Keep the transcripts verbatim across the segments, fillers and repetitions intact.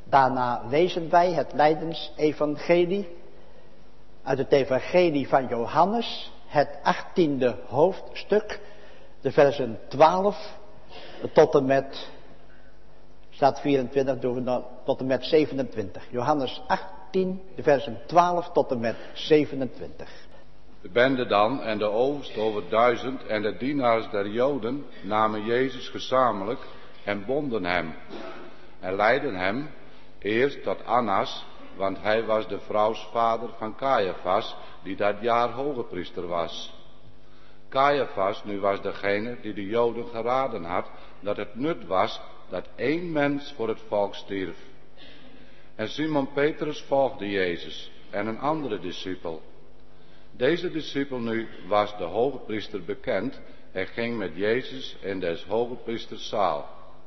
Daarna lezen wij het lijdensevangelie uit het evangelie van Johannes, het achttiende hoofdstuk, de versen twaalf tot en met, staat vierentwintig, doen we dan, tot en met zevenentwintig. Johannes achttien, de versen twaalf tot en met zevenentwintig. De bende dan en de overste over duizend en de dienaars der Joden namen Jezus gezamenlijk en bonden hem. En leidden hem eerst tot Annas, want hij was de vrouwsvader van Caiaphas, die dat jaar hogepriester was. Caiaphas nu was degene die de Joden geraden had dat het nut was dat één mens voor het volk stierf. En Simon Petrus volgde Jezus en een andere discipel. Deze discipel nu was de hogepriester bekend en ging met Jezus in des hogepriesters zaal.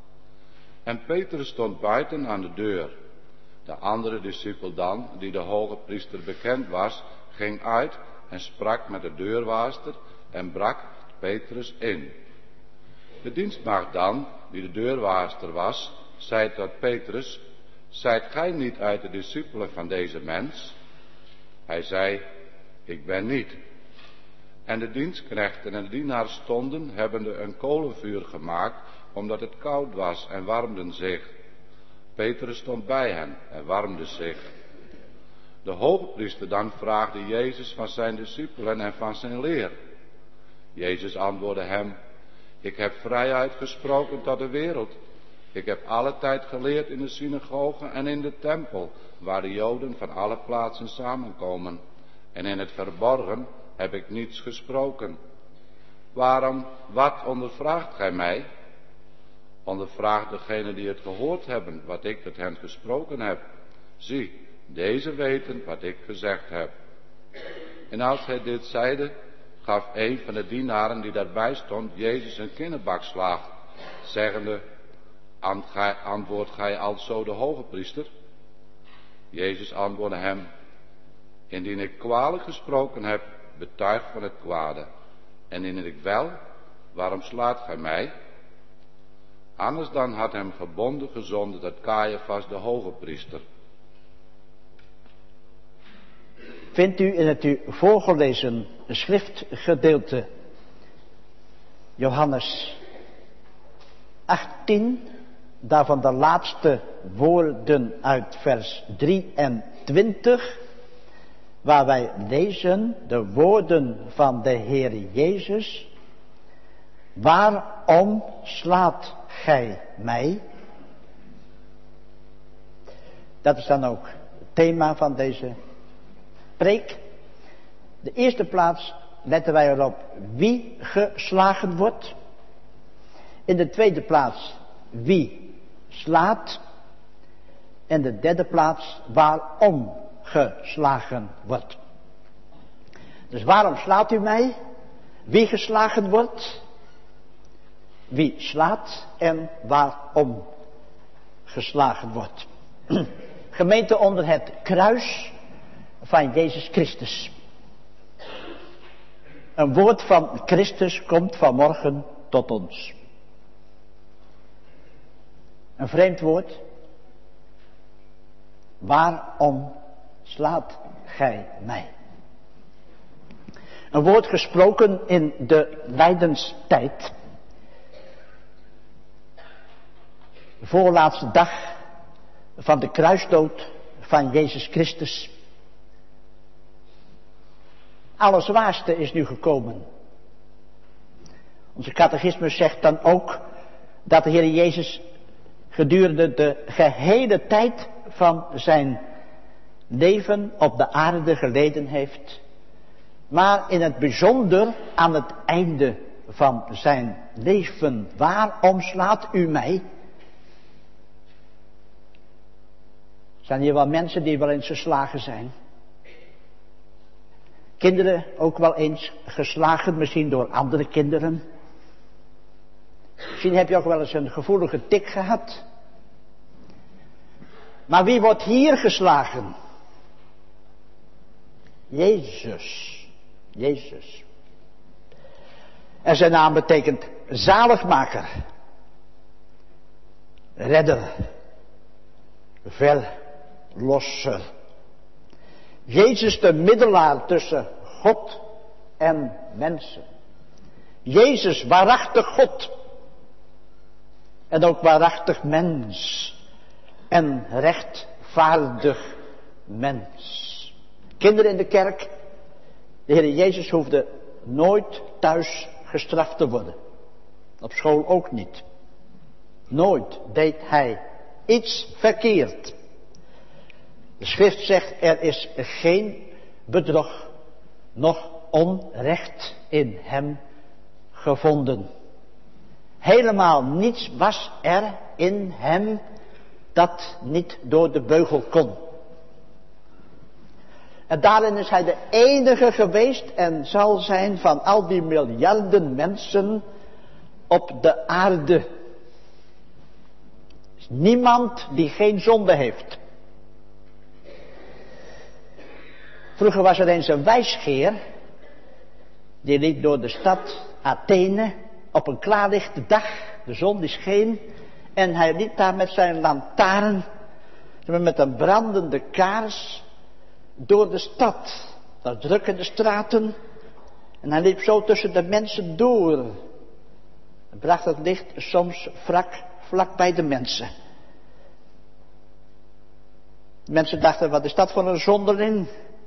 En Petrus stond buiten aan de deur. De andere discipel dan, die de hogepriester bekend was, ging uit en sprak met de deurwaarster en brak Petrus in. De dienstmaagd dan, die de deurwaarster was, zei tot Petrus: zijt gij niet uit de discipelen van deze mens? Hij zei: ik ben niet. En de dienstknechten en de dienaars stonden, hebbende een kolenvuur gemaakt, omdat het koud was, en warmden zich. Petrus stond bij hen en warmde zich. De hogepriester dan vraagde Jezus van zijn discipelen en van zijn leer. Jezus antwoordde hem: ik heb vrijheid gesproken tot de wereld. Ik heb alle tijd geleerd in de synagogen en in de tempel, waar de Joden van alle plaatsen samenkomen. En in het verborgen heb ik niets gesproken. Waarom, wat ondervraagt gij mij? Ondervraag degenen die het gehoord hebben, wat ik tot hen gesproken heb. Zie, deze weten wat ik gezegd heb. En als hij dit zeide, gaf een van de dienaren die daarbij stond Jezus een kinnebakslag, zeggende: antwoordt gij alzo de hogepriester? Jezus antwoordde hem: indien ik kwalijk gesproken heb, betuig van het kwade. En indien ik wel, waarom slaat gij mij? Anders dan had hem gebonden gezonden tot Caiaphas de hogepriester. Vindt u in het u voorgelezen schriftgedeelte Johannes achttien, daarvan de laatste woorden uit vers drieëntwintig, waar wij lezen de woorden van de Heer Jezus: waarom slaat gij mij? Dat is dan ook het thema van deze preek. De eerste plaats letten wij erop wie geslagen wordt. In de tweede plaats wie slaat. En de derde plaats waarom geslagen wordt. Dus waarom slaat u mij? Wie geslagen wordt? Wie slaat en waarom geslagen wordt. Gemeente onder het kruis van Jezus Christus. Een woord van Christus komt vanmorgen tot ons. Een vreemd woord. Waarom slaat gij mij? Een woord gesproken in de lijdenstijd. Voorlaatste dag van de kruisdood van Jezus Christus. Allerzwaarste is nu gekomen. Onze catechismus zegt dan ook dat de Heer Jezus gedurende de gehele tijd van zijn leven op de aarde geleden heeft, maar in het bijzonder aan het einde van zijn leven. Waarom slaat u mij? Zijn hier wel mensen die wel eens geslagen zijn? Kinderen ook wel eens geslagen, misschien door andere kinderen. Misschien heb je ook wel eens een gevoelige tik gehad. Maar wie wordt hier geslagen? Jezus. Jezus. En zijn naam betekent zaligmaker. Redder. verlosser. Jezus de middelaar tussen God en mensen. Jezus waarachtig God. En ook waarachtig mens. En rechtvaardig mens. Kinderen in de kerk. De Heer Jezus hoefde nooit thuis gestraft te worden. Op school ook niet. Nooit deed hij iets verkeerd. De schrift zegt, er is geen bedrog, noch onrecht in hem gevonden. Helemaal niets was er in hem dat niet door de beugel kon. En daarin is hij de enige geweest en zal zijn van al die miljarden mensen op de aarde. Er is niemand die geen zonde heeft. Vroeger was er eens een wijsgeer, die liep door de stad Athene op een klaarlichte dag, de zon die scheen, en hij liep daar met zijn lantaarn, met een brandende kaars, door de stad. Dat drukken de straten, en hij liep zo tussen de mensen door. En bracht het licht soms vlak, vlak bij de mensen. De mensen dachten, wat is dat voor een zonderling?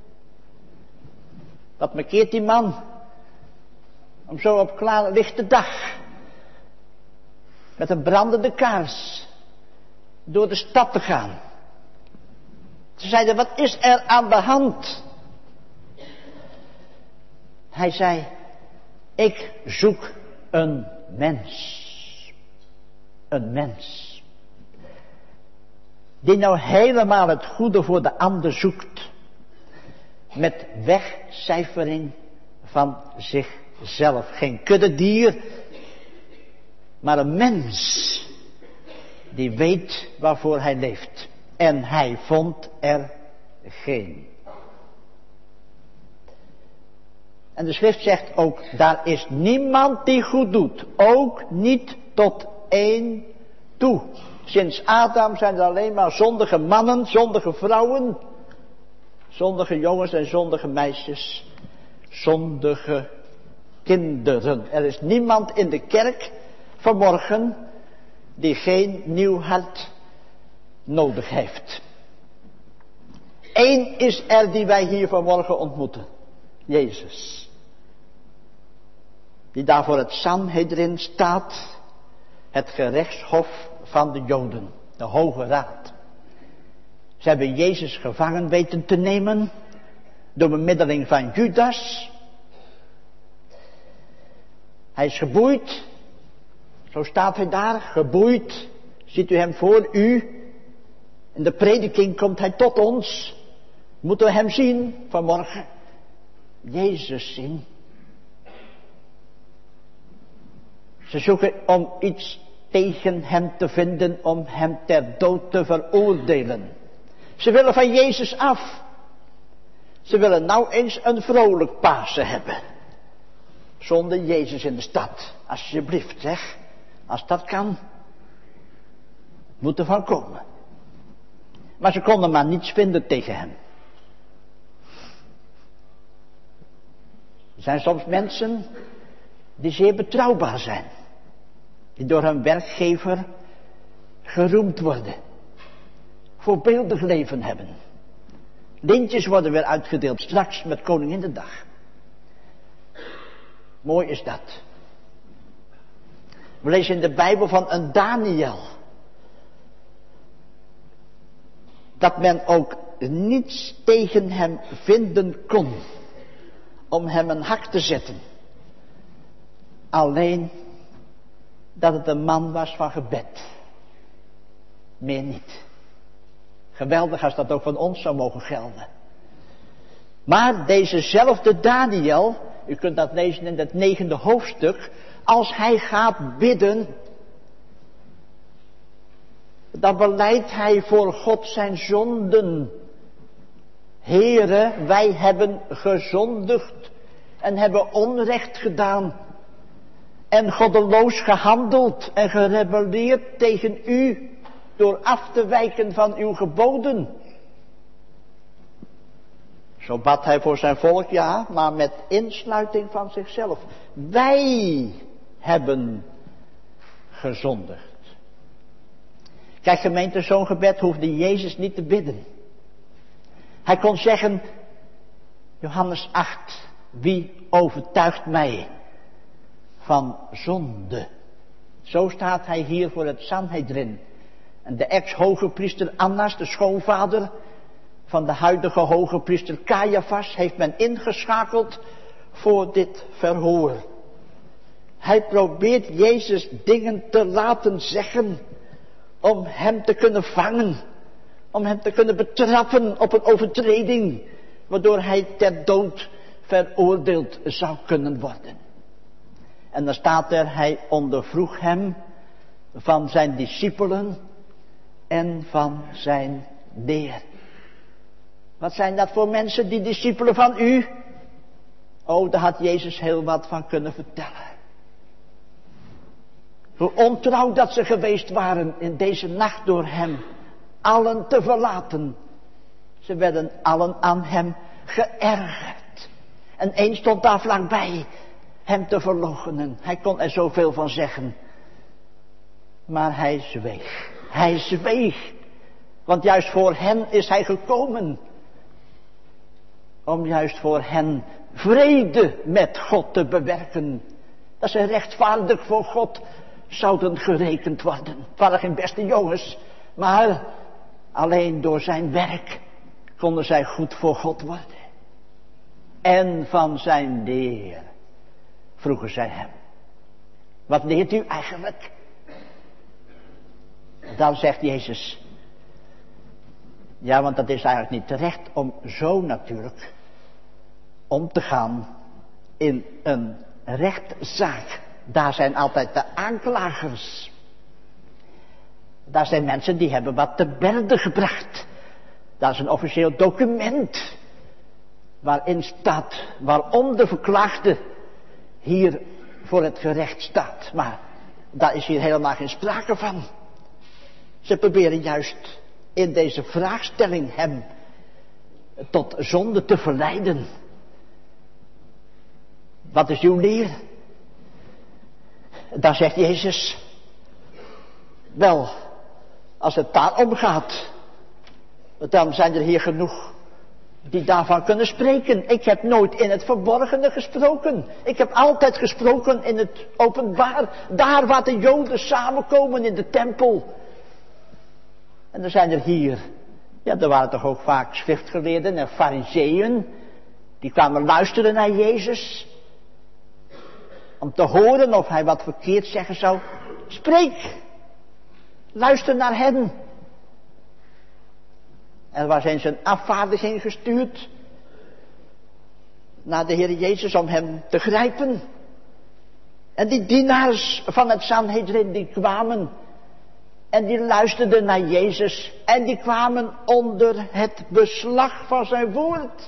Wat markeert die man? Om zo op klare lichte dag, met een brandende kaars, door de stad te gaan. Ze zeiden, wat is er aan de hand? Hij zei, ik zoek een mens. Een mens. Die nou helemaal het goede voor de ander zoekt. Met wegcijfering van zichzelf. Geen kuddedier, maar een mens. Die weet waarvoor hij leeft. En hij vond er geen. En de schrift zegt ook, daar is niemand die goed doet. Ook niet tot één toe. Sinds Adam zijn er alleen maar zondige mannen, zondige vrouwen. Zondige jongens en zondige meisjes. Zondige kinderen. Er is niemand in de kerk vanmorgen die geen nieuw hart nodig heeft. Eén is er die wij hier vanmorgen ontmoeten. Jezus. Die daar voor het Sanhedrin staat. Het gerechtshof van de Joden. De Hoge Raad. Ze hebben Jezus gevangen weten te nemen. Door bemiddeling van Judas. Hij is geboeid. Zo staat hij daar, geboeid. Ziet u hem voor u. In de prediking komt hij tot ons. Moeten we hem zien vanmorgen. Jezus zien. Ze zoeken om iets tegen hem te vinden, om hem ter dood te veroordelen. Ze willen van Jezus af. Ze willen nou eens een vrolijk Pasen hebben. Zonder Jezus in de stad. Alsjeblieft zeg. Als dat kan. Moet er van komen. Maar ze konden maar niets vinden tegen hem. Er zijn soms mensen die zeer betrouwbaar zijn. Die door hun werkgever geroemd worden. Voorbeeldig leven hebben. Lintjes worden weer uitgedeeld straks met Koninginnedag. Mooi is dat. We lezen in de Bijbel van een Daniel. Dat men ook niets tegen hem vinden kon. Om hem een hak te zetten. Alleen dat het een man was van gebed. Meer niet. Geweldig als dat ook van ons zou mogen gelden. Maar dezezelfde Daniel, u kunt dat lezen in het negende hoofdstuk, als hij gaat bidden, dan belijdt hij voor God zijn zonden. Heere, wij hebben gezondigd en hebben onrecht gedaan en goddeloos gehandeld en gerebelleerd tegen u. door af te wijken van uw geboden. Zo bad hij voor zijn volk, ja, maar met insluiting van zichzelf. Wij hebben gezondigd. Kijk gemeente, zo'n gebed hoefde Jezus niet te bidden. Hij kon zeggen, Johannes acht, wie overtuigt mij van zonde? Zo staat hij hier voor het Sanhedrin. En de ex-hoge priester Annas, de schoonvader van de huidige hoge priester Caiaphas, heeft men ingeschakeld voor dit verhoor. Hij probeert Jezus dingen te laten zeggen om hem te kunnen vangen, om hem te kunnen betrappen op een overtreding, waardoor hij ter dood veroordeeld zou kunnen worden. En dan staat er, hij ondervroeg hem van zijn discipelen en van zijn leer. Wat zijn dat voor mensen, die discipelen van u? Oh, daar had Jezus heel wat van kunnen vertellen. Hoe ontrouw dat ze geweest waren in deze nacht door hem allen te verlaten. Ze werden allen aan hem geërgerd. En één stond daar vlakbij hem te verloochenen. Hij kon er zoveel van zeggen. Maar hij zweeg. Hij zweeg. Want juist voor hen is hij gekomen. Om juist voor hen vrede met God te bewerken. Dat ze rechtvaardig voor God zouden gerekend worden. Het waren geen beste jongens. Maar alleen door zijn werk konden zij goed voor God worden. En van zijn leer vroegen zij hem. Wat leert u eigenlijk? Dan zegt Jezus. Ja, want dat is eigenlijk niet terecht om zo natuurlijk om te gaan in een rechtszaak. Daar zijn altijd de aanklagers. Daar zijn mensen die hebben wat te berde gebracht. Dat is een officieel document. Waarin staat waarom de verklaagde hier voor het gerecht staat. Maar daar is hier helemaal geen sprake van. Ze proberen juist in deze vraagstelling hem tot zonde te verleiden. Wat is uw leer? Dan zegt Jezus, wel, als het daarom gaat, dan zijn er hier genoeg die daarvan kunnen spreken. Ik heb nooit in het verborgene gesproken. Ik heb altijd gesproken in het openbaar. Daar waar de Joden samenkomen in de tempel. En er zijn er hier, ja, er waren toch ook vaak schriftgeleerden en fariseeën. Die kwamen luisteren naar Jezus. Om te horen of hij wat verkeerd zeggen zou. Spreek. Luister naar hen. En waar zijn ze een afvaardiging gestuurd? Naar de Heer Jezus om hem te grijpen. En die dienaars van het Sanhedrin die kwamen. En die luisterden naar Jezus. En die kwamen onder het beslag van zijn woord.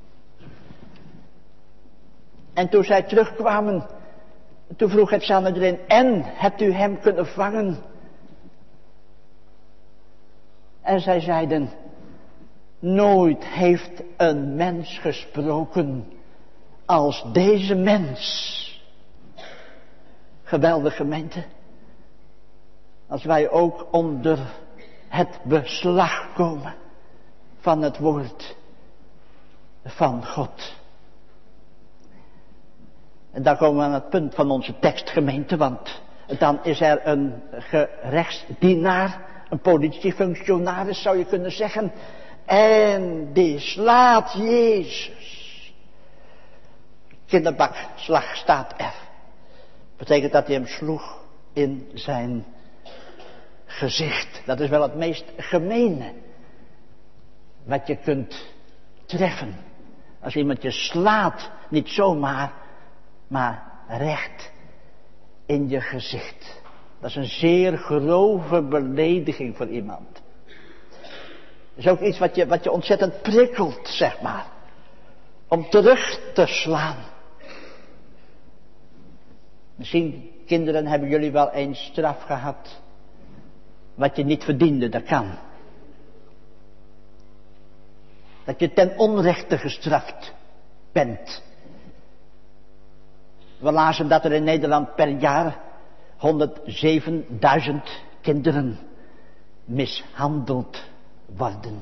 En toen zij terugkwamen. Toen vroeg het Sanhedrin. En hebt u hem kunnen vangen? En zij zeiden. Nooit heeft een mens gesproken als deze mens. Geweldige gemeente. Als wij ook onder het beslag komen van het woord van God. En daar komen we aan het punt van onze tekstgemeente, want dan is er een gerechtsdienaar, een politiefunctionaris zou je kunnen zeggen. En die slaat Jezus. Kinderbakslag staat er. Betekent dat hij hem sloeg in zijn gezicht. Dat is wel het meest gemene wat je kunt treffen. Als iemand je slaat, niet zomaar, maar recht in je gezicht. Dat is een zeer grove belediging voor iemand. Dat is ook iets wat je, wat je ontzettend prikkelt, zeg maar. Om terug te slaan. Misschien, kinderen, hebben jullie wel eens straf gehad. wat je niet verdiende, dat kan. Dat je ten onrechte gestraft bent. We lazen dat er in Nederland per jaar honderdzevenduizend kinderen mishandeld worden.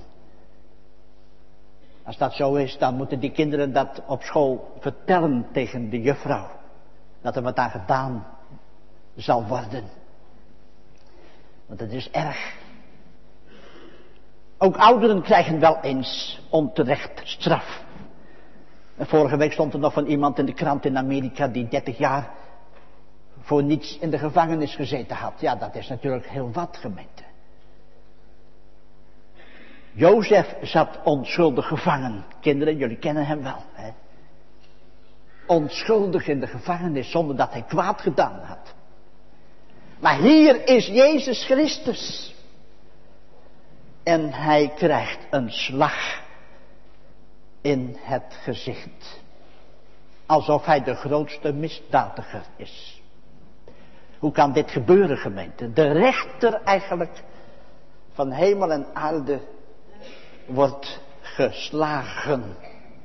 Als dat zo is, dan moeten die kinderen dat op school vertellen tegen de juffrouw. Dat er wat aan gedaan zal worden. Want het is erg. Ook ouderen krijgen wel eens onterecht straf. En vorige week stond er nog van iemand in de krant in Amerika die dertig jaar voor niets in de gevangenis gezeten had. Ja, dat is natuurlijk heel wat, gemeente. Jozef zat onschuldig gevangen. Kinderen, jullie kennen hem wel. Hè? Onschuldig in de gevangenis zonder dat hij kwaad gedaan had. Maar hier is Jezus Christus. En hij krijgt een slag in het gezicht. Alsof hij de grootste misdadiger is. Hoe kan dit gebeuren, gemeente? De rechter eigenlijk van hemel en aarde wordt geslagen.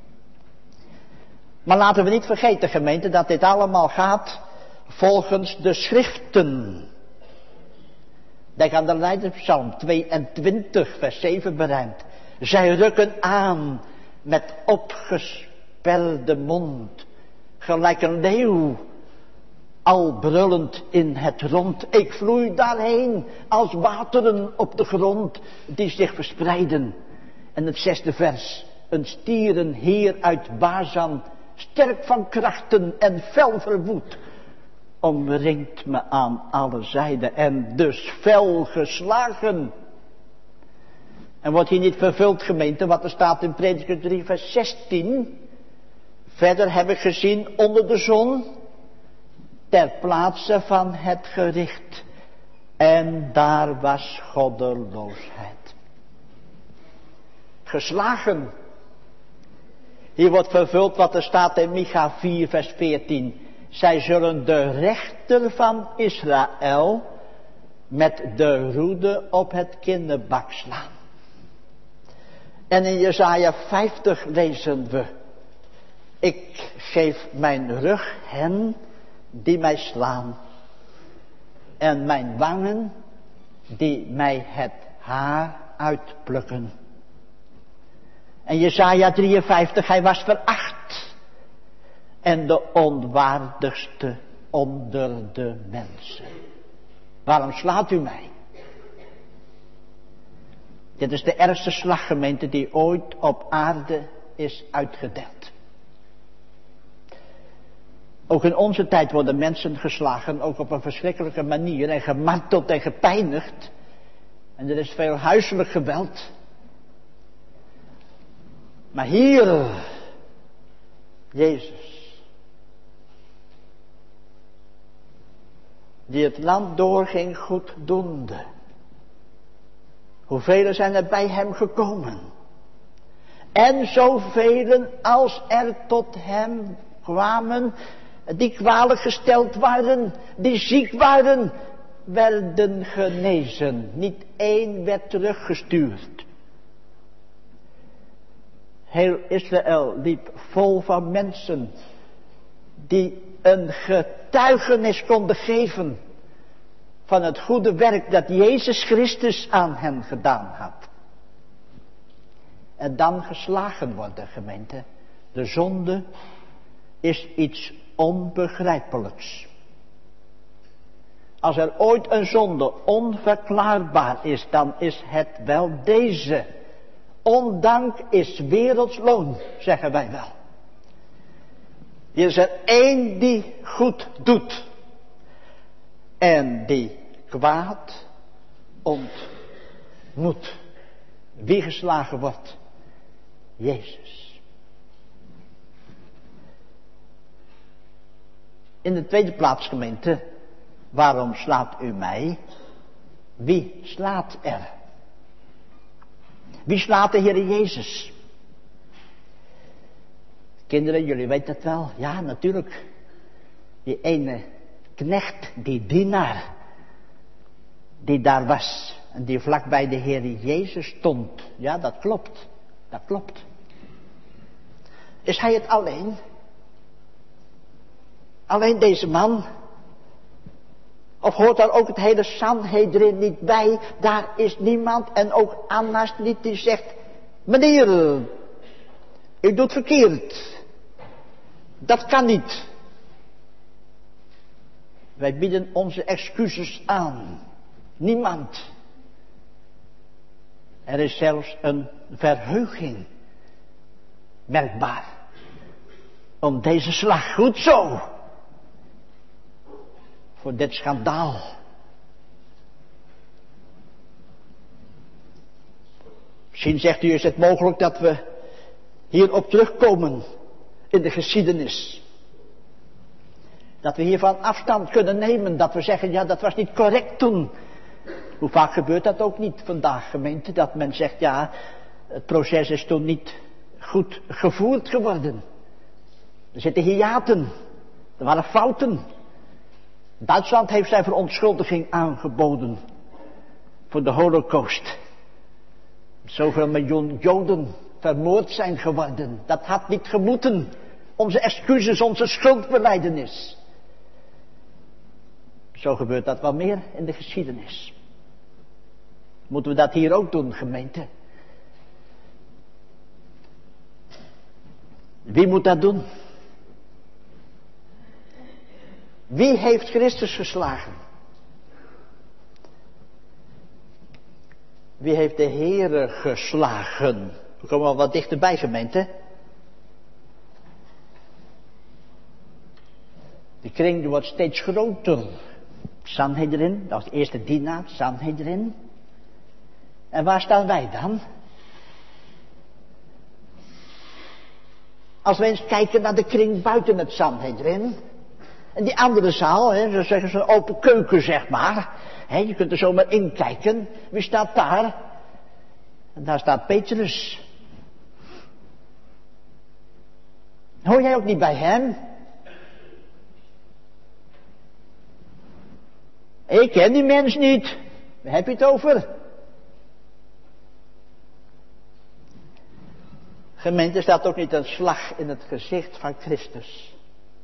Maar laten we niet vergeten, gemeente, dat dit allemaal gaat volgens de schriften. Denk aan de Leiderspsalm tweeëntwintig, vers zeven berijmd. Zij rukken aan met opgesperde mond, gelijk een leeuw, al brullend in het rond. Ik vloei daarheen als wateren op de grond die zich verspreiden. En het zesde vers. Een stierenheer uit Bazan, sterk van krachten en fel verwoed, omringt me aan alle zijden en dus fel geslagen. En wordt hier niet vervuld, gemeente, wat er staat in Prediker drie vers zestien. Verder heb ik gezien onder de zon, ter plaatse van het gericht, en daar was goddeloosheid. Geslagen. Hier wordt vervuld wat er staat in Micha vier vers veertien. Zij zullen de rechter van Israël met de roede op het kinnebak slaan. En in Jesaja vijftig lezen we. Ik geef mijn rug hen die mij slaan. En mijn wangen die mij het haar uitplukken. En Jesaja drieënvijftig, hij was veracht. En de onwaardigste onder de mensen. Waarom slaat u mij? Dit is de ergste slag, gemeente, die ooit op aarde is uitgedeeld. Ook in onze tijd worden mensen geslagen, ook op een verschrikkelijke manier, en gemarteld en gepijnigd. En er is veel huiselijk geweld. Maar hier, Jezus, die het land doorging goeddoende. Hoeveel zijn er bij hem gekomen? En zoveel als er tot hem kwamen, die kwalijk gesteld waren, die ziek waren, werden genezen. Niet één werd teruggestuurd. Heel Israël liep vol van mensen die een getuigenis konden geven van het goede werk dat Jezus Christus aan hen gedaan had. En dan geslagen worden, gemeente. De zonde is iets onbegrijpelijks. Als er ooit een zonde onverklaarbaar is, dan is het wel deze. Ondank is werelds loon, zeggen wij wel. Er is er één die goed doet. En die kwaad ontmoet. Wie geslagen wordt? Jezus. In de tweede plaats, gemeente, waarom slaat u mij? Wie slaat er? Wie slaat de Heer Jezus? Kinderen, jullie weten het wel. Ja, natuurlijk. Die ene knecht, die dienaar, die daar was En die vlak bij de Heer Jezus stond. Ja, dat klopt. Dat klopt. Is hij het alleen? Alleen deze man? Of hoort daar ook het hele Sanhedrin niet bij? Daar is niemand en ook Annas niet die zegt: meneer, u doet verkeerd. Dat kan niet. Wij bieden onze excuses aan. Niemand. Er is zelfs een verheuging merkbaar om deze slag. Goed zo. Voor dit schandaal. Misschien zegt u, is het mogelijk dat we hierop terugkomen in de geschiedenis. Dat we hiervan afstand kunnen nemen. Dat we zeggen, ja, dat was niet correct toen. Hoe vaak gebeurt dat ook niet vandaag, gemeente? Dat men zegt, ja, het proces is toen niet goed gevoerd geworden. Er zitten hiaten. Er waren fouten. Duitsland heeft zijn verontschuldiging aangeboden. Voor de Holocaust. Zoveel miljoen Joden vermoord zijn geworden. Dat had niet gemoeten. Onze excuses, onze schuldbelijdenis. Zo gebeurt dat wel meer in de geschiedenis. Moeten we dat hier ook doen, gemeente? Wie moet dat doen? Wie heeft Christus geslagen? Wie heeft de Heere geslagen? We komen wel wat dichterbij, gemeente. De kring wordt steeds groter. Sanhedrin, dat was de eerste dienaar, Sanhedrin. En waar staan wij dan? Als we eens kijken naar de kring buiten het Sanhedrin. En die andere zaal, hè, zo zeggen ze een open keuken, zeg maar. Hè, je kunt er zomaar inkijken. Wie staat daar? En daar staat Petrus. Hoor jij ook niet bij hem? Ik ken die mens niet. Waar heb je het over? Gemeente, staat ook niet een slag in het gezicht van Christus.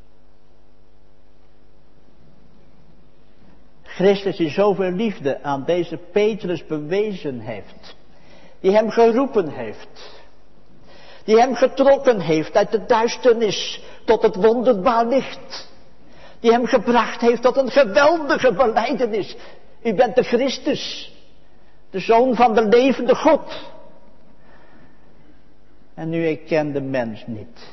Christus die zoveel liefde aan deze Petrus bewezen heeft. Die hem geroepen heeft. Die hem getrokken heeft uit de duisternis tot het wonderbaar licht. Die hem gebracht heeft tot een geweldige belijdenis. U bent de Christus. De Zoon van de levende God. En nu, ik ken de mens niet.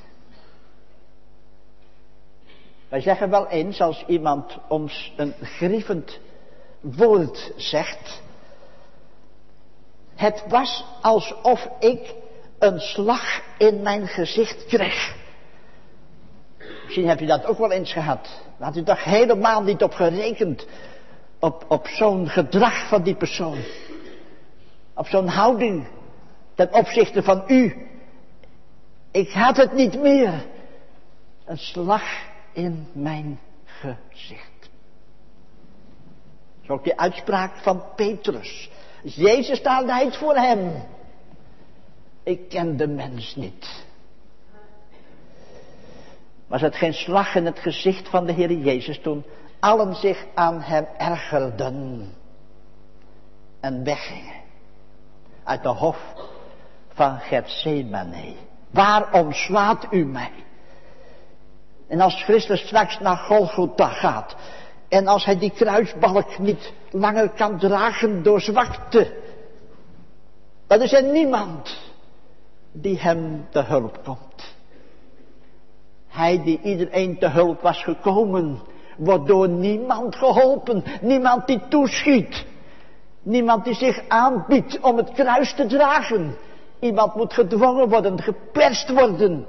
Wij zeggen wel eens, als iemand ons een grievend woord zegt. Het was alsof ik een slag in mijn gezicht kreeg. Misschien heb je dat ook wel eens gehad. Daar had u toch helemaal niet op gerekend. Op, op zo'n gedrag van die persoon. Op zo'n houding ten opzichte van u. Ik had het niet meer. Een slag in mijn gezicht. Dat is ook die uitspraak van Petrus. Jezus daar leidt voor hem. Ik ken de mens niet. Was het geen slag in het gezicht van de Heer Jezus toen allen zich aan hem ergerden en weggingen uit de hof van Getsemane? Waarom slaat u mij? En als Christus straks naar Golgotha gaat en als hij die kruisbalk niet langer kan dragen door zwakte, dan is er niemand die hem te hulp komt. Hij die iedereen te hulp was gekomen, wordt door niemand geholpen. Niemand die toeschiet. Niemand die zich aanbiedt om het kruis te dragen. Iemand moet gedwongen worden, geperst worden.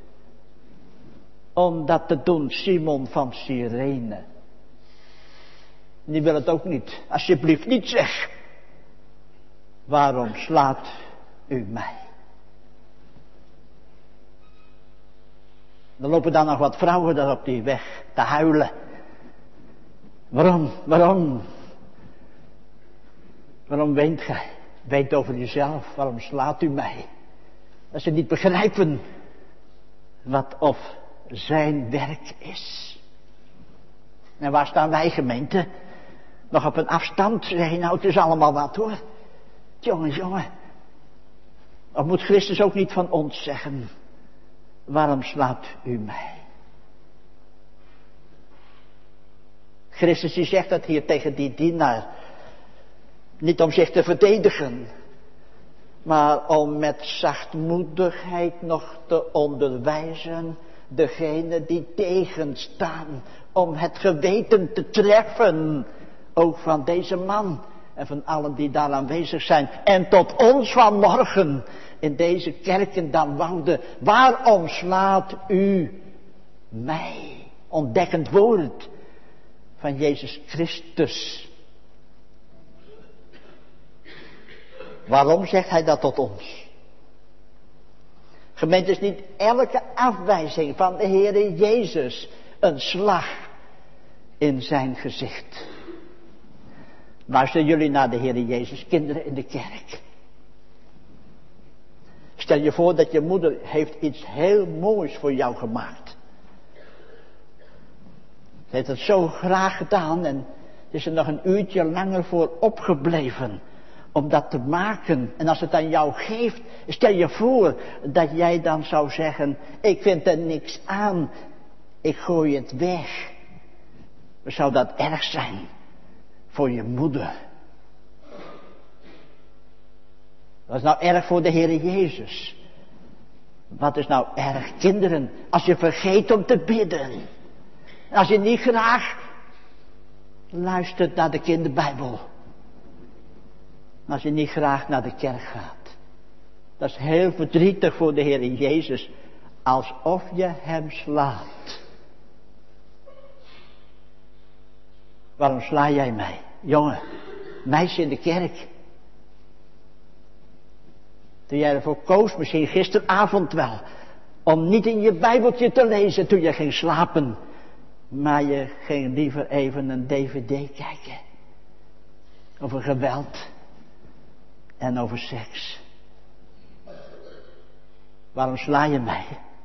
Om dat te doen, Simon van Cyrene. Die wil het ook niet. Alsjeblieft niet, zeg. Waarom slaat u mij? Dan lopen daar nog wat vrouwen daar op die weg te huilen. Waarom? Waarom? Waarom weent gij? Weet over jezelf. Waarom slaat u mij? Als ze niet begrijpen wat of zijn werk is. En waar staan wij, gemeente? Nog op een afstand. Zeg je nou, het is allemaal wat hoor. Jongen, jongen. Of moet Christus ook niet van ons zeggen? Waarom slaat u mij? Christus die zegt dat hier tegen die dienaar. Niet om zich te verdedigen. Maar om met zachtmoedigheid nog te onderwijzen. Degene die tegenstaan. Om het geweten te treffen. Ook van deze man. En van allen die daar aanwezig zijn. En tot ons vanmorgen. In deze kerken dan wouden. Waarom slaat u mij? Ontdekkend woord. Van Jezus Christus. Waarom zegt hij dat tot ons? Gemeente, is niet elke afwijzing van de Heere Jezus een slag in zijn gezicht. Luisteren jullie naar de Heere Jezus, kinderen in de kerk. Stel je voor dat je moeder heeft iets heel moois voor jou gemaakt. Ze heeft het zo graag gedaan en is er nog een uurtje langer voor opgebleven om dat te maken. En als het aan jou geeft, stel je voor dat jij dan zou zeggen, ik vind er niks aan, ik gooi het weg. Zou dat erg zijn voor je moeder? Wat is nou erg voor de Heere Jezus? Wat is nou erg, kinderen, als je vergeet om te bidden? Als je niet graag luistert naar de kinderbijbel. Als je niet graag naar de kerk gaat. Dat is heel verdrietig voor de Heer Jezus. Alsof je hem slaat. Waarom sla jij mij? Jongen, meisje in de kerk. Toen jij ervoor koos, misschien gisteravond wel. Om niet in je bijbeltje te lezen toen je ging slapen. Maar je ging liever even een dvd kijken. Over geweld. En over seks. Waarom sla je mij?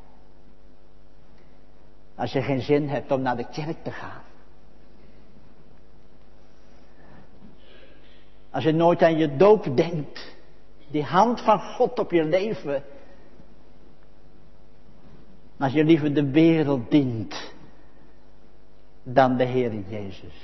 Als je geen zin hebt om naar de kerk te gaan. Als je nooit aan je doop denkt. Die hand van God op je leven. Als je liever de wereld dient. Dan de Heer Jezus.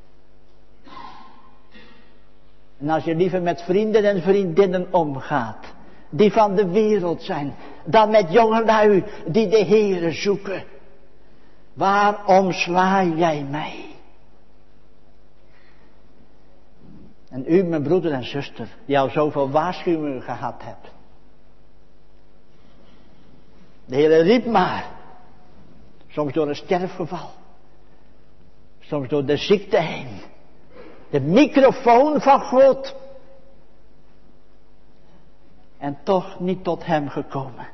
En als je liever met vrienden en vriendinnen omgaat. Die van de wereld zijn. Dan met jongelui die de Heere zoeken. Waarom sla jij mij? En u, mijn broeder en zuster, die al zoveel waarschuwingen gehad hebt. De Heere riep maar. Soms door een sterfgeval. Soms door de ziekte heen. De microfoon van God. En toch niet tot hem gekomen.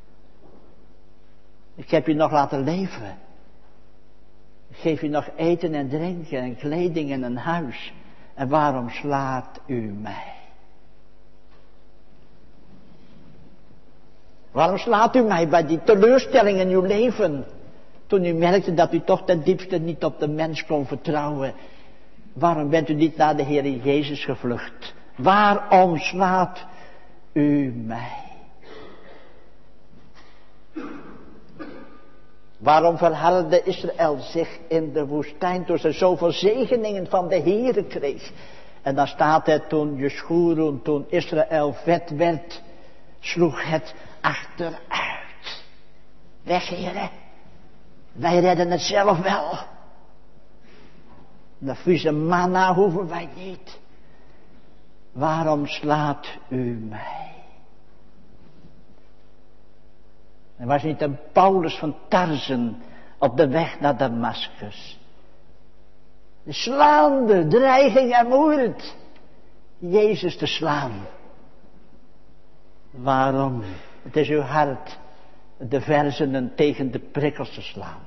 Ik heb je nog laten leven. Ik geef je nog eten en drinken en kleding en een huis. En waarom slaat u mij? Waarom slaat u mij bij die teleurstelling in uw leven? Toen u merkte dat u toch ten diepste niet op de mens kon vertrouwen. Waarom bent u niet naar de Heer Jezus gevlucht? Waarom slaat u mij? Waarom verhardde Israël zich in de woestijn toen ze zoveel zegeningen van de Heere kreeg? En dan staat het toen Jeschoeren, toen Israël vet werd, sloeg het achteruit. Weg, Heere. Wij redden het zelf wel. De vieze manna hoeven wij niet. Waarom slaat u mij? Er was niet een Paulus van Tarsen op de weg naar Damascus. De slaande dreiging en moord. Jezus te slaan. Waarom? Het is uw hart de verzenen tegen de prikkels te slaan.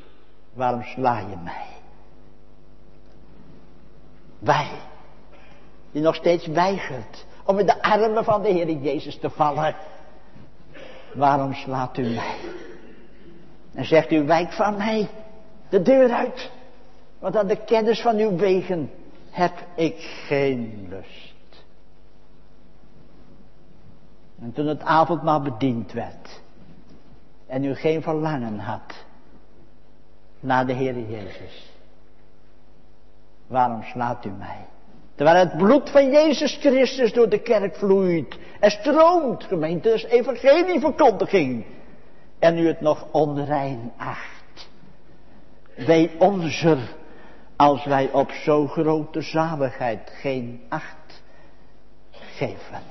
Waarom sla je mij? Wij, die nog steeds weigert om in de armen van de Heer Jezus te vallen. Waarom slaat u mij? En zegt u, wijk van mij de deur uit, want aan de kennis van uw wegen heb ik geen lust. En toen het avondmaal bediend werd en u geen verlangen had naar de Heer Jezus, waarom slaat u mij? Terwijl het bloed van Jezus Christus door de kerk vloeit en stroomt, gemeente, dat is evangelieverkondiging, en u het nog onrein acht. Wee onzer als wij op zo grote zaligheid geen acht geven.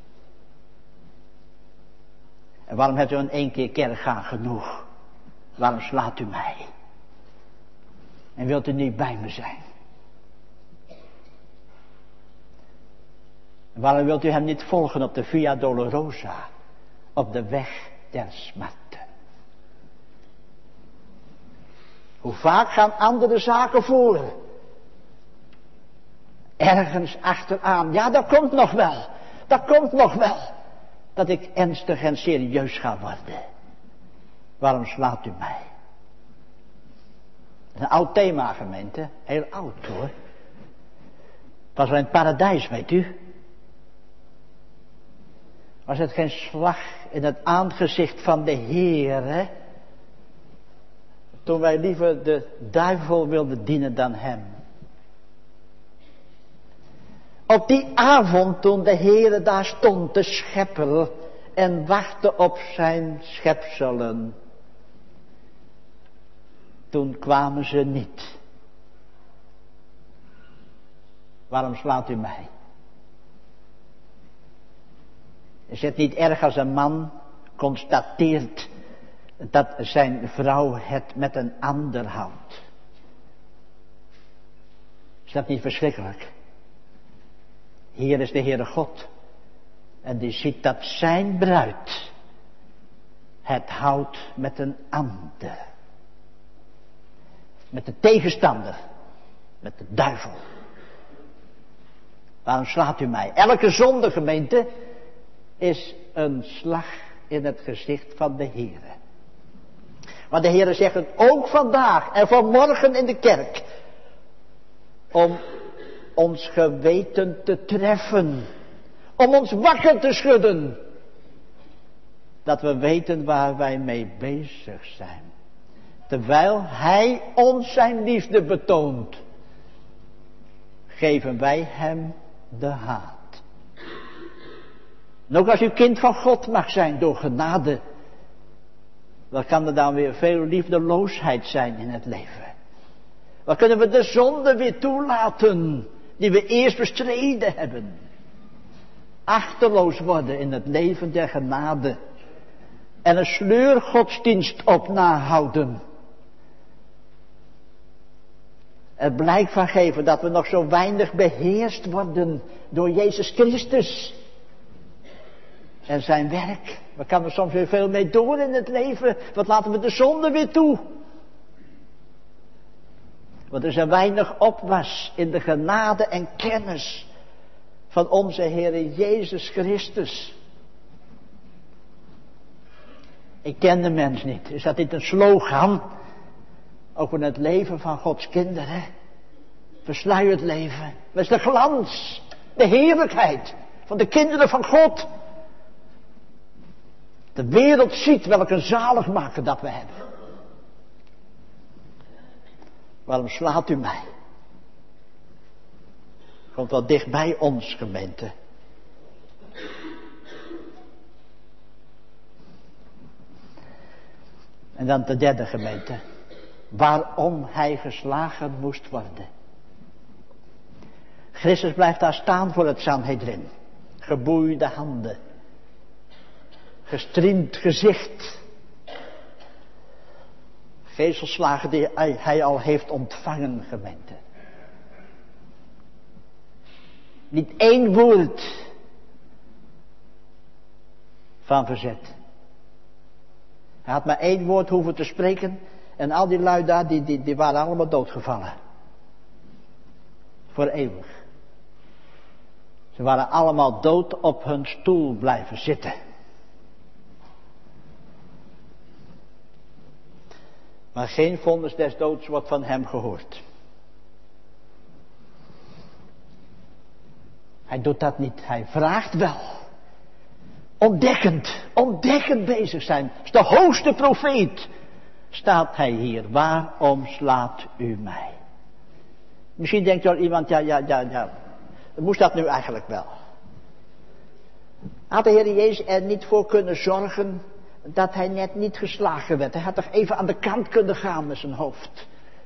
En waarom hebt u in één keer kerk gaan genoeg? Waarom slaat u mij? En wilt u niet bij me zijn? En waarom wilt u hem niet volgen op de Via Dolorosa, op de weg der smarte? Hoe vaak gaan andere zaken voor? Ergens achteraan. Ja, dat komt nog wel. Dat komt nog wel. Dat ik ernstig en serieus ga worden. Waarom slaat u mij? Dat is een oud thema, gemeente. Heel oud hoor. Het was wel in het paradijs, weet u. Was het geen slag in het aangezicht van de Heere, toen wij liever de duivel wilden dienen dan hem? Op die avond toen de Heere daar stond te scheppen en wachtte op zijn schepselen, toen kwamen ze niet. Waarom slaat u mij? Is het niet erg als een man constateert dat zijn vrouw het met een ander houdt? Is dat niet verschrikkelijk? Hier is de Heere God. En die ziet dat zijn bruid het houdt met een ander. Met de tegenstander. Met de duivel. Waarom slaat u mij? Elke zonde, gemeente, is een slag in het gezicht van de Heere. Maar de Heere zegt het ook vandaag en vanmorgen in de kerk. Om ons geweten te treffen. Om ons wakker te schudden. Dat we weten waar wij mee bezig zijn. Terwijl Hij ons zijn liefde betoont, geven wij Hem de haat. En ook als u kind van God mag zijn door genade, dan kan er dan weer veel liefdeloosheid zijn in het leven. Dan kunnen we de zonde weer toelaten die we eerst bestreden hebben. Achterloos worden in het leven der genade. En een sleurgodsdienst op nahouden. Er blijk van geven dat we nog zo weinig beheerst worden door Jezus Christus. En zijn werk. We kan er soms weer veel mee door in het leven. Wat laten we de zonde weer toe? Want er is een weinig opwas in de genade en kennis van onze Heere Jezus Christus. Ik ken de mens niet. Is dat niet een slogan? Ook in het leven van Gods kinderen. Versluierd het leven. Dat is de glans. De heerlijkheid van de kinderen van God. De wereld ziet welke zaligmaker dat we hebben. Waarom slaat u mij? Komt wel dicht bij ons, gemeente. En dan de derde, gemeente. Waarom hij geslagen moest worden. Christus blijft daar staan voor het Sanhedrin. Geboeide handen. Gestriemd gezicht. Gezelslagen die hij al heeft ontvangen, gemeente. Niet één woord van verzet. Hij had maar één woord hoeven te spreken. En al die lui daar, die, die, die waren allemaal doodgevallen. Voor eeuwig. Ze waren allemaal dood op hun stoel blijven zitten. Maar geen vonnis des doods wordt van hem gehoord. Hij doet dat niet, hij vraagt wel. Ontdekkend, ontdekkend bezig zijn. Is de hoogste profeet. Staat hij hier, waarom slaat u mij? Misschien denkt wel iemand, ja, ja, ja, ja. Moest dat nu eigenlijk wel? Had de Heer Jezus er niet voor kunnen zorgen dat hij net niet geslagen werd? Hij had toch even aan de kant kunnen gaan met zijn hoofd.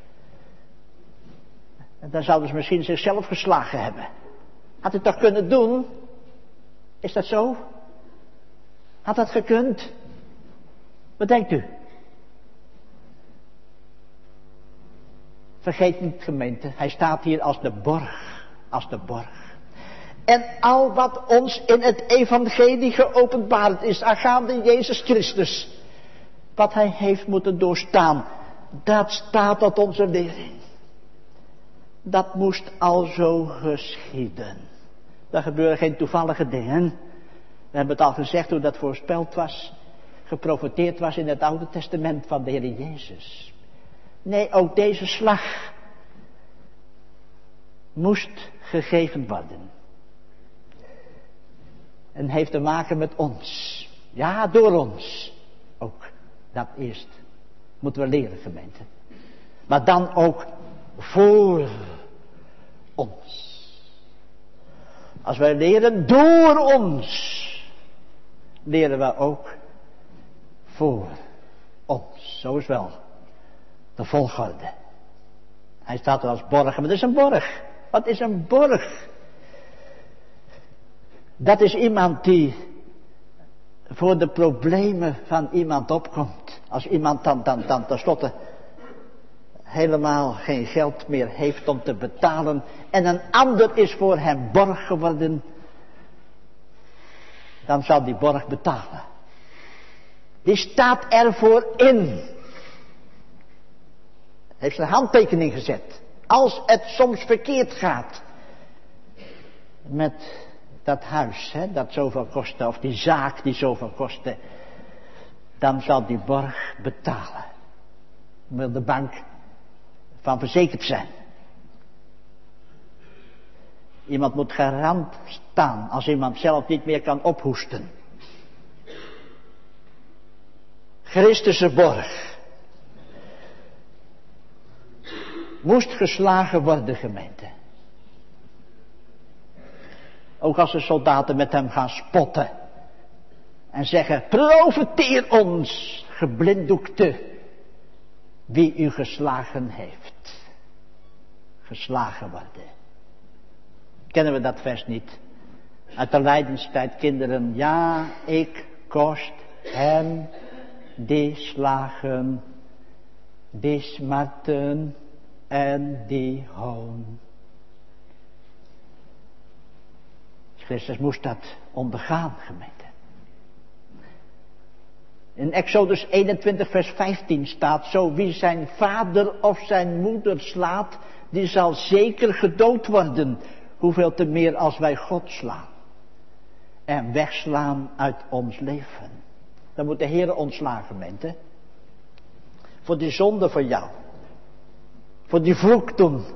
En dan zouden ze misschien zichzelf geslagen hebben. Had hij toch kunnen doen? Is dat zo? Had dat gekund? Wat denkt u? Vergeet niet, gemeente, hij staat hier als de borg, als de borg. En al wat ons in het evangelie geopenbaard is, aangaande Jezus Christus, wat hij heeft moeten doorstaan, dat staat tot onze lering. Dat moest al zo geschieden. Dat gebeuren geen toevallige dingen. We hebben het al gezegd hoe dat voorspeld was, geprofeteerd was in het Oude Testament van de Heer Jezus. Nee, ook deze slag moest gegeven worden. En heeft te maken met ons. Ja, door ons. Ook dat eerst moeten we leren, gemeente. Maar dan ook voor ons. Als wij leren door ons, leren we ook voor ons. Zo is wel de volgorde. Hij staat er als borg, maar dat is een borg. Wat is een borg? Dat is iemand die voor de problemen van iemand opkomt. Als iemand dan, dan, dan tenslotte helemaal geen geld meer heeft om te betalen en een ander is voor hem borg geworden, dan zal die borg betalen. Die staat ervoor in. Heeft zijn handtekening gezet. Als het soms verkeerd gaat met dat huis, hè, dat zoveel kostte, of die zaak die zoveel kostte, dan zal die borg betalen. Dan wil de bank van verzekerd zijn. Iemand moet garant staan als iemand zelf niet meer kan ophoesten. Christus' borg moest geslagen worden, gemeente. Ook als de soldaten met hem gaan spotten en zeggen, profeteer ons, geblinddoekte, wie u geslagen heeft. Geslagen worden. Kennen we dat vers niet? Uit de lijdenstijd, kinderen. Ja, ik kost hem die slagen, die smarten en die hoon. Christus moest dat ondergaan, gemeente. In Exodus eenentwintig vers vijftien staat zo, wie zijn vader of zijn moeder slaat, die zal zeker gedood worden. Hoeveel te meer als wij God slaan. En wegslaan uit ons leven. Dan moet de Heer ons slaan, gemeente. Voor die zonde van jou. Voor die vloek toen.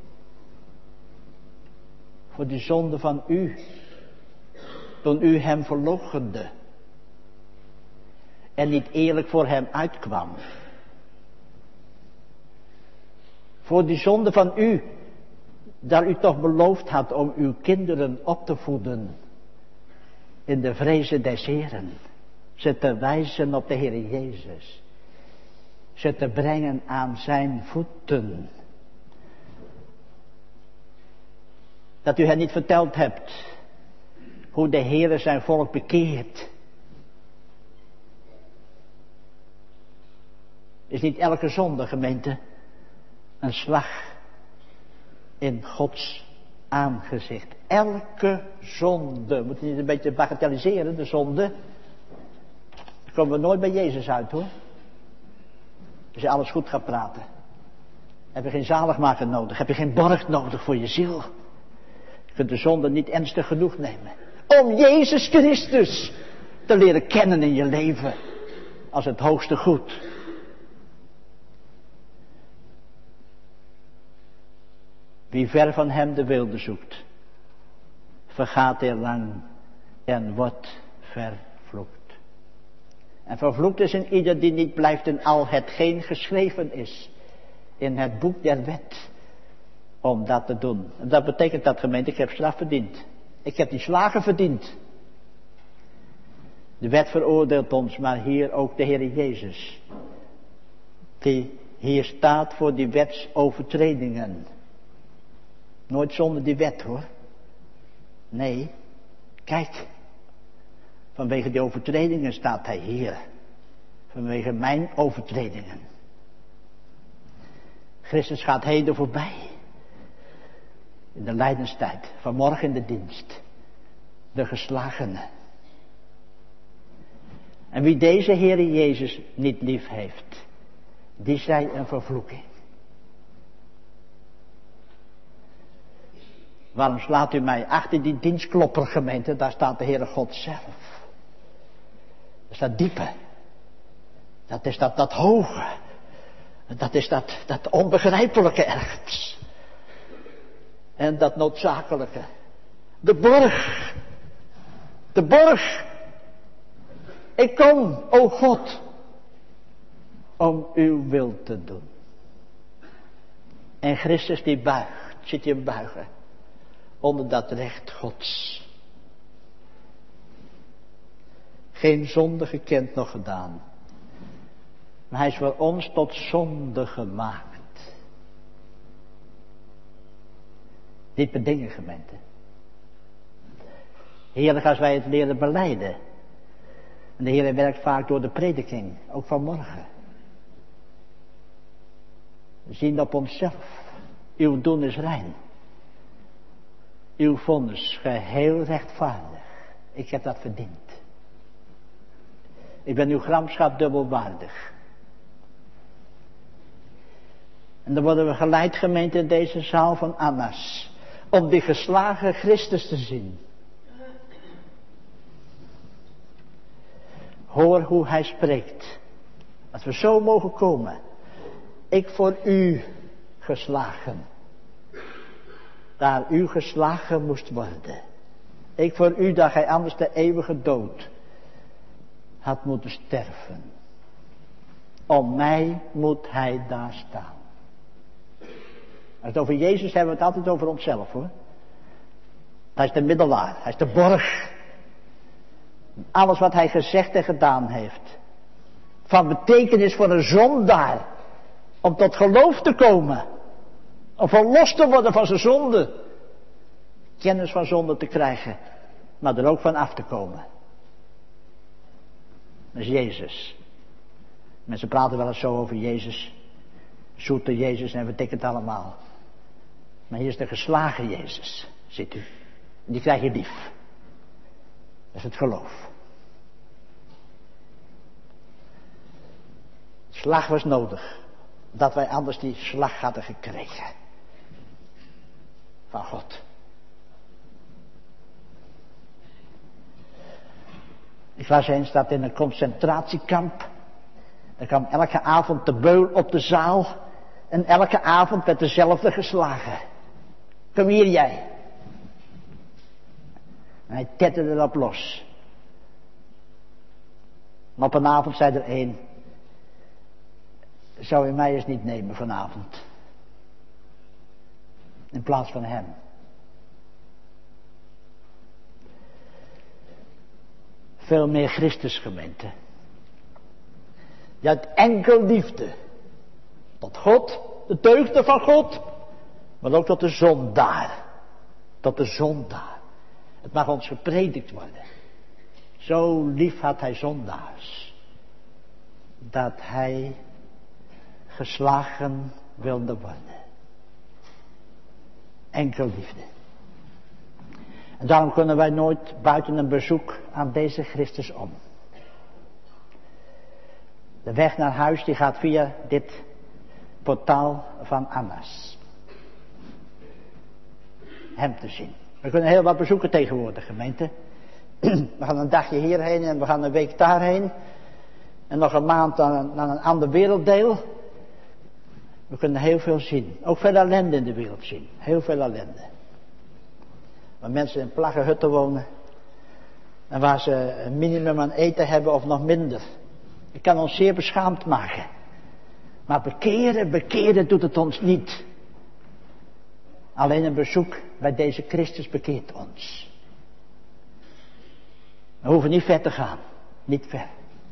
Voor die zonde van u. Toen u hem verloochende. En niet eerlijk voor hem uitkwam. Voor die zonde van u. Dat u toch beloofd had om uw kinderen op te voeden. In de vrezen des Heren. Ze te wijzen op de Heer Jezus. Ze te brengen aan zijn voeten. Dat u hen niet verteld hebt. Hoe de Heer zijn volk bekeert. Is niet elke zonde, gemeente, een slag in Gods aangezicht. Elke zonde. Moet je niet een beetje bagatelliseren, de zonde. Dan komen we nooit bij Jezus uit, hoor. Als je alles goed gaat praten. Heb je geen zaligmaker nodig. Heb je geen borg nodig voor je ziel. Je kunt de zonde niet ernstig genoeg nemen. Om Jezus Christus te leren kennen in je leven. Als het hoogste goed. Wie ver van hem de wilde zoekt. Vergaat er lang en wordt vervloekt. En vervloekt is in ieder die niet blijft in al hetgeen geschreven is. In het boek der wet. Om dat te doen. En dat betekent dat, gemeente, ik heb straf verdiend. Ik heb die slagen verdiend. De wet veroordeelt ons, maar hier ook de Heer Jezus. Die hier staat voor die wetsovertredingen. Nooit zonder die wet, hoor. Nee, kijk. Vanwege die overtredingen staat hij hier. Vanwege mijn overtredingen. Christus gaat heden voorbij. In de lijdenstijd. Vanmorgen in de dienst. De geslagenen. En wie deze Heere Jezus niet lief heeft. Die zij een vervloeking. Waarom slaat u mij achter die dienstklopper, gemeente? Daar staat de Heere God zelf. Dat is dat diepe. Dat is dat, dat hoge. Dat is dat, dat onbegrijpelijke ergens. En dat noodzakelijke. De borg. De borg. Ik kom, o God, om uw wil te doen. En Christus die buigt, zit je hem buigen. Onder dat recht Gods. Geen zonde gekend nog gedaan. Maar hij is voor ons tot zonde gemaakt. Diepe dingen, gemeente. Heerlijk als wij het leren belijden. En de Heer werkt vaak door de prediking, ook vanmorgen. We zien op onszelf. Uw doen is rein. Uw vonnis geheel rechtvaardig. Ik heb dat verdiend. Ik ben uw gramschap dubbelwaardig. En dan worden we geleid, gemeente, in deze zaal van Annas. Om die geslagen Christus te zien. Hoor hoe hij spreekt. Dat we zo mogen komen. Ik voor u geslagen. Daar u geslagen moest worden. Ik voor u dat gij anders de eeuwige dood had moeten sterven. Om mij moet hij daar staan. Als het over Jezus hebben we het altijd over onszelf, hoor. Hij is de middelaar. Hij is de borg. Alles wat hij gezegd en gedaan heeft. Van betekenis voor een zondaar. Om tot geloof te komen. Om verlost te worden van zijn zonde. Kennis van zonde te krijgen. Maar er ook van af te komen. Dat is Jezus. Mensen praten wel eens zo over Jezus. Zoete Jezus en we tikken het allemaal. Maar hier is de geslagen Jezus. Ziet u. Die krijg je lief. Dat is het geloof. Slag was nodig. Dat wij anders die slag hadden gekregen. Van God. Ik las eens dat in een concentratiekamp. Er kwam elke avond de beul op de zaal. En elke avond werd dezelfde geslagen. Kom hier jij. En hij tetterde erop los. Maar op een avond zei er een. Zou u mij eens niet nemen vanavond? In plaats van hem. Veel meer Christus, gemeente. Je hebt enkel liefde. Tot God, de deugden van God. Maar ook tot de zondaar. Tot de zondaar. Het mag ons gepredikt worden. Zo lief had hij zondaars. Dat hij geslagen wilde worden. Enkel liefde. En daarom kunnen wij nooit buiten een bezoek aan deze Christus om. De weg naar huis die gaat via dit portaal van Annas. Hem te zien. We kunnen heel wat bezoeken tegenwoordig, gemeente. We gaan een dagje hierheen en we gaan een week daarheen. En nog een maand naar een, naar een ander werelddeel. We kunnen heel veel zien. Ook veel ellende in de wereld zien. Heel veel ellende. Waar mensen in plaggenhutten wonen. En waar ze een minimum aan eten hebben of nog minder. Het kan ons zeer beschaamd maken. Maar bekeren, bekeren doet het ons niet. Alleen een bezoek bij deze Christus bekeert ons. We hoeven niet ver te gaan. Niet ver.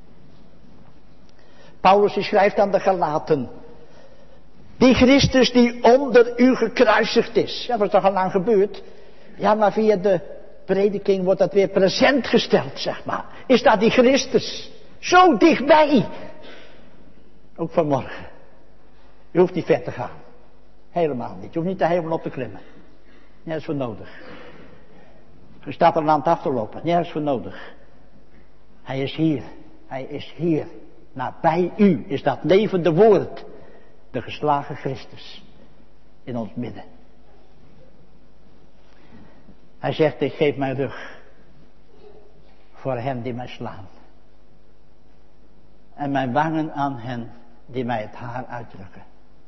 Paulus die schrijft aan de Galaten. Die Christus die onder u gekruisigd is. Ja, dat is toch al lang gebeurd. Ja, maar via de prediking wordt dat weer present gesteld, zeg maar. Is dat die Christus? Zo dichtbij. Ook vanmorgen. Je hoeft niet ver te gaan. Helemaal niet. Je hoeft niet de hemel op te klimmen. Nergens voor nodig. Je staat een land af te lopen. Nergens voor nodig. Hij is hier. Hij is hier. Nabij u is dat levende woord. De geslagen Christus. In ons midden. Hij zegt, ik geef mijn rug. Voor hen die mij slaan. En mijn wangen aan hen die mij het haar uitdrukken.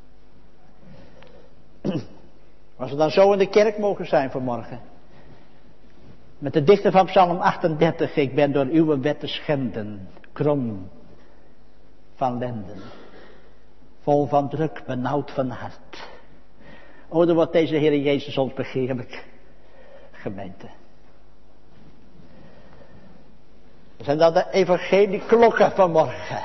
Als we dan zo in de kerk mogen zijn vanmorgen. Met de dichter van Psalm achtendertig. Ik ben door uw wetten schenden. Krom van lenden. Vol van druk, benauwd van hart. O, dan wordt deze Heer Jezus ons begeerlijk. Gemeente. Dat zijn dat de evangelieklokken vanmorgen.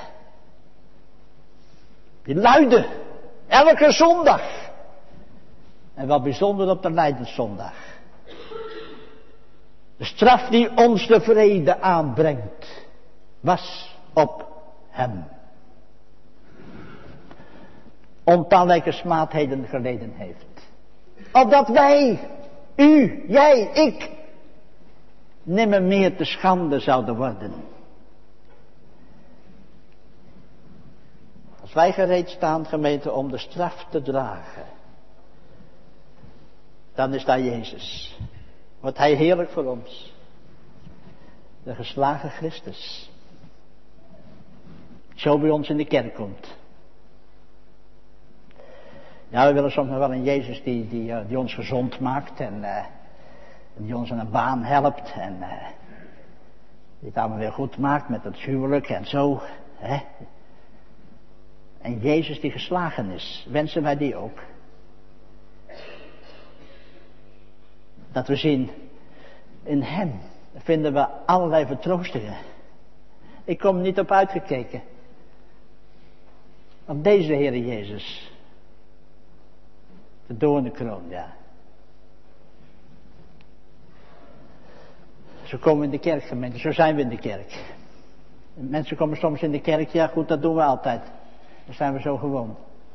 Die luiden. Elke zondag. En wat bijzonder op de Lijdenszondag. De straf die ons de vrede aanbrengt. Was op hem. Ontallijke smaadheden geleden heeft. Opdat wij, u, jij, ik, nimmer meer te schande zouden worden. Als wij gereed staan, gemeente, om de straf te dragen. Dan is daar Jezus. Wordt hij heerlijk voor ons. De geslagen Christus. Zo bij ons in de kerk komt. Ja, we willen soms nog wel een Jezus die, die, uh, die ons gezond maakt. En uh, die ons aan een baan helpt. En uh, die het allemaal weer goed maakt met het huwelijk en zo. Hè? En Jezus die geslagen is. Wensen wij die ook. Dat we zien, in hem vinden we allerlei vertroostingen. Ik kom er niet op uitgekeken. Op deze Heere Jezus. De doornenkroon, ja. Zo komen we in de kerk, gemeente. Zo zijn we in de kerk. Mensen komen soms in de kerk. Ja goed, dat doen we altijd. Dan zijn we zo gewoon.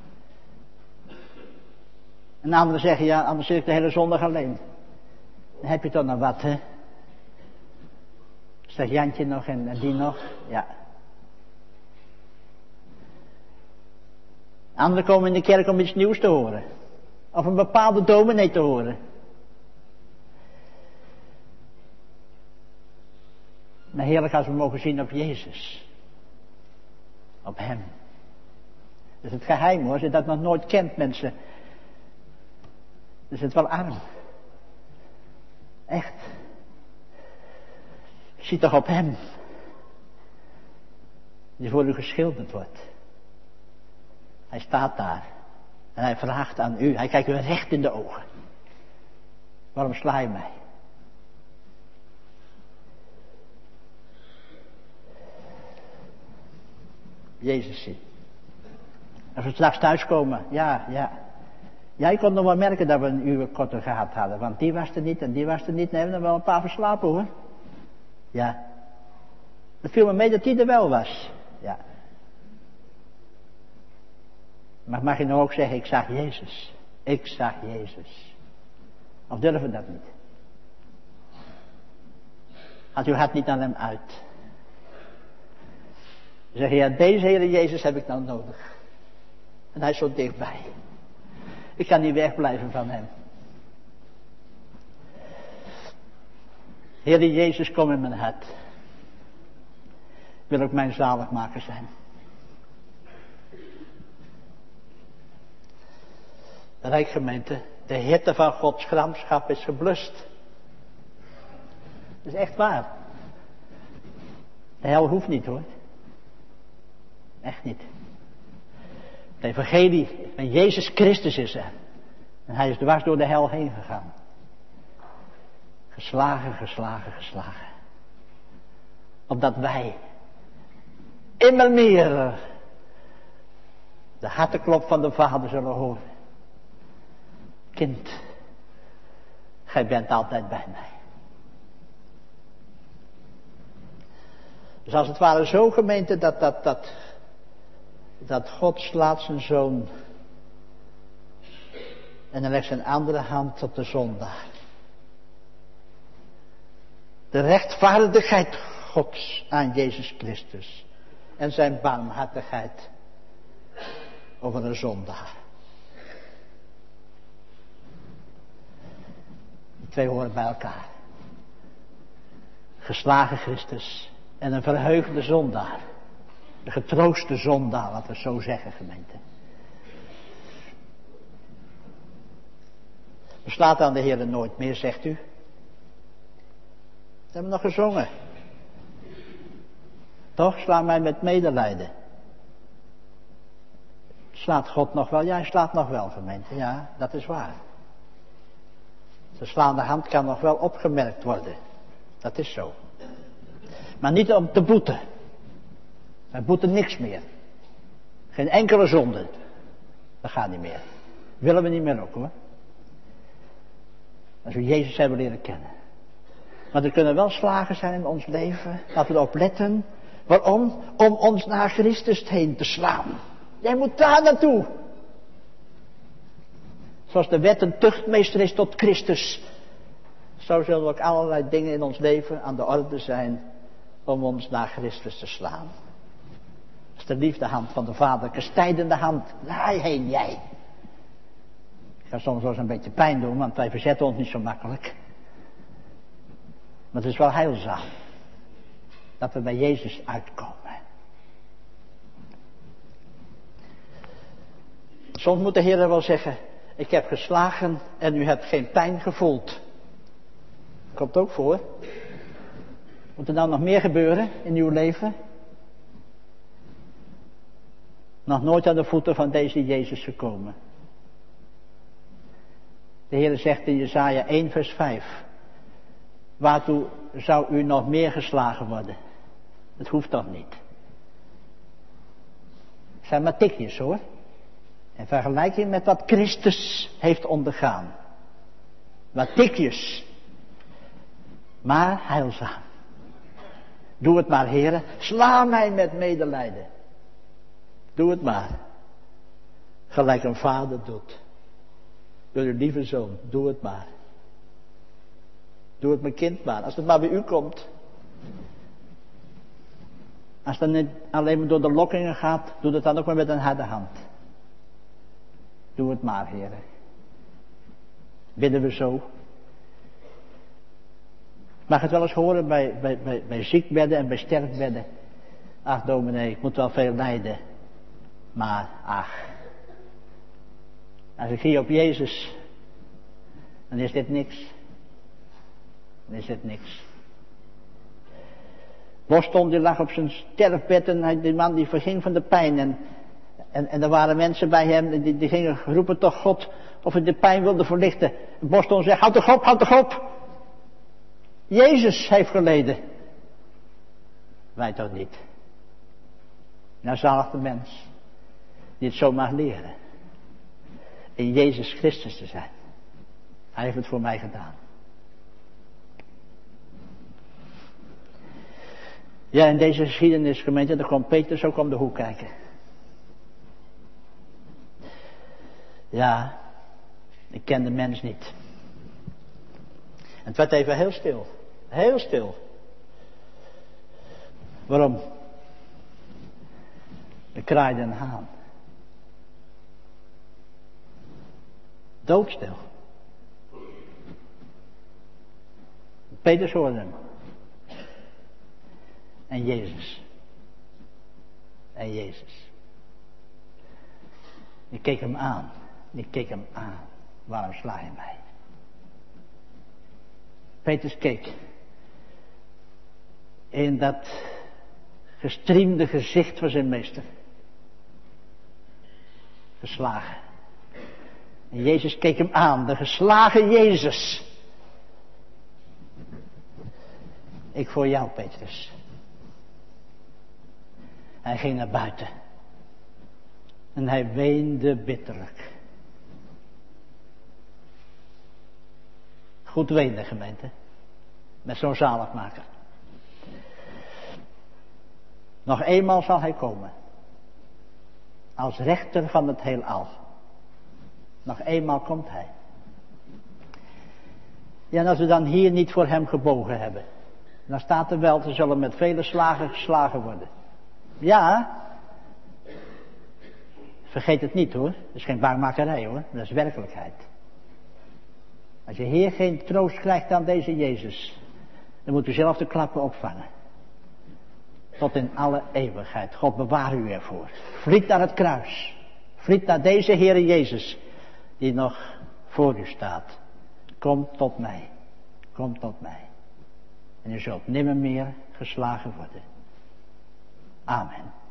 En anderen zeggen, ja, anders zit ik de hele zondag alleen. Dan heb je toch nog wat, hè? Zeg Jantje nog en, en die nog? Ja. Anderen komen in de kerk om iets nieuws te horen. Of een bepaalde dominee te horen. Maar heerlijk als we mogen zien op Jezus. Op hem. Dat is het geheim hoor, als je dat nog nooit kent mensen. Dan is het wel arm. Echt. Zie toch op hem. Die voor u geschilderd wordt. Hij staat daar. En hij vraagt aan u. Hij kijkt u recht in de ogen. Waarom sla je mij? Jezus zien. Als we straks thuiskomen. Ja, ja. Jij kon nog wel merken dat we een uur korter gehad hadden. Want die was er niet en die was er niet. En hebben er wel een paar verslapen hoor. Ja. Het viel me mee dat die er wel was. Ja. Maar mag je nou ook zeggen, ik zag Jezus. Ik zag Jezus. Of durven we dat niet? Gaat uw hart niet aan hem uit? Zeg je, ja, deze Heere Jezus heb ik nou nodig. En hij is zo dichtbij. Ik kan niet wegblijven van hem. Heer Jezus, kom in mijn hart. Wil ook mijn zaligmaker zijn. De Rijksgemeente, de hitte van Gods gramschap is geblust. Dat is echt waar. De hel hoeft niet hoor. Echt niet. Het evangelie van Jezus Christus is er. En hij is dwars door de hel heen gegaan. Geslagen, geslagen, geslagen. Opdat wij immer meer de harteklop van de Vader zullen horen. Kind, gij bent altijd bij mij. Dus als het ware zo, gemeente, dat, dat, dat, dat God slaat zijn zoon en dan legt zijn andere hand op de zondaar. De rechtvaardigheid Gods aan Jezus Christus en zijn barmhartigheid over een zondaar. Die twee horen bij elkaar. Geslagen Christus en een verheugde zondaar. De getrooste zondaar, laten we zo zeggen, gemeente. Beslaat aan de Heer nooit meer, zegt u. Dat hebben we nog gezongen. Toch, sla mij met medelijden. Slaat God nog wel? Ja, hij slaat nog wel, gemeente. Ja, dat is waar. De slaande hand kan nog wel opgemerkt worden. Dat is zo. Maar niet om te boeten. Wij boeten niks meer. Geen enkele zonde. Dat gaat niet meer. Willen we niet meer ook hoor. Als we Jezus hebben leren kennen. Maar er kunnen wel slagen zijn in ons leven. Laten we erop letten. Waarom? Om ons naar Christus heen te slaan. Jij moet daar naartoe. Zoals de wet een tuchtmeester is tot Christus. Zo zullen ook allerlei dingen in ons leven aan de orde zijn. Om ons naar Christus te slaan. Dat is de liefde hand van de Vader. Kastijdende hand. Naar heen jij. Ik ga soms wel eens een beetje pijn doen. Want wij verzetten ons niet zo makkelijk. Maar het is wel heilzaam. Dat we bij Jezus uitkomen. Soms moet de Heer wel zeggen. Ik heb geslagen en u hebt geen pijn gevoeld. Dat komt ook voor. Moet er nou nog meer gebeuren in uw leven? Nog nooit aan de voeten van deze Jezus gekomen. De Heer zegt in Jesaja één vers vijf. Waartoe zou u nog meer geslagen worden? Dat hoeft toch niet. Het zijn maar tikjes hoor. In vergelijking met wat Christus heeft ondergaan. Wat tikjes. Maar heilzaam. Doe het maar, heren. Sla mij met medelijden. Doe het maar. Gelijk een vader doet. Door uw lieve zoon. Doe het maar. Doe het mijn kind maar. Als het maar bij u komt. Als het niet alleen maar door de lokkingen gaat. Doe het dan ook maar met een harde hand. Doe het maar, heren. Bidden we zo. Ik mag het wel eens horen bij, bij, bij, bij ziekbedden en bij sterfbedden. Ach dominee, ik moet wel veel lijden. Maar ach. Als ik zie op Jezus. Dan is dit niks. Dan is dit niks. Boston die lag op zijn sterfbed en hij, die man die verging van de pijn. En, en, en er waren mensen bij hem die, die gingen roepen tot God of hij de pijn wilde verlichten. Boston zegt, houd toch op, houd toch op. Jezus heeft geleden. Wij toch niet. Nou zalig de mens die het zo mag leren. In Jezus Christus te zijn. Hij heeft het voor mij gedaan. Ja, in deze geschiedenisgemeente, daar kwam Petrus ook om de hoek kijken. Ja, ik ken de mens niet. En het werd even heel stil. Heel stil. Waarom? Er kraaide een haan. Doodstil. Petrus hoorde hem. En Jezus. En Jezus. Die keek hem aan. Die keek hem aan. Waarom sla je mij? Petrus keek in dat gestriemde gezicht van zijn meester. Geslagen. En Jezus keek hem aan, de geslagen Jezus. Ik voor jou, Petrus. Hij ging naar buiten. En hij weende bitterlijk. Goed wenen, gemeente. Met zo'n zaligmaker. Nog eenmaal zal hij komen. Als rechter van het heelal. Nog eenmaal komt hij. Ja, en als we dan hier niet voor hem gebogen hebben. Dan staat er wel, ze zullen met vele slagen geslagen worden. Ja. Vergeet het niet hoor. Dat is geen bangmakerij hoor. Dat is werkelijkheid. Als je hier geen troost krijgt aan deze Jezus. Dan moet u zelf de klappen opvangen. Tot in alle eeuwigheid. God bewaar u ervoor. Vliet naar het kruis. Vliet naar deze Heere Jezus. Die nog voor u staat. Kom tot mij. Kom tot mij. En u zult nimmer meer geslagen worden. Amen.